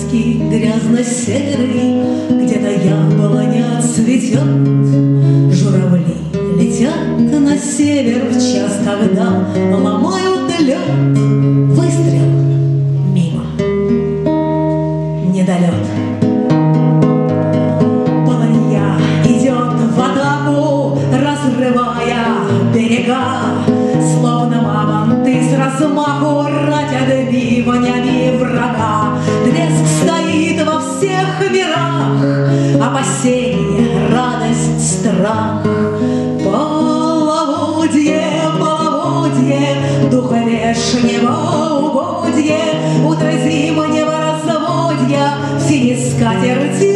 Полоцкий грязно-серый, где-то яблоня цветет. Журавли летят на север в час, когда ломают лед. Выстрел мимо, недолет. Полынья идет в атаку, разрывая берега, словно мамонты с размаху ратят бивнями врага. Треск стоит во всех мирах, опасение, радость, страх. Половодье, половодье, дух вешнего угодья, утро зимнего разводья, в синей скатерти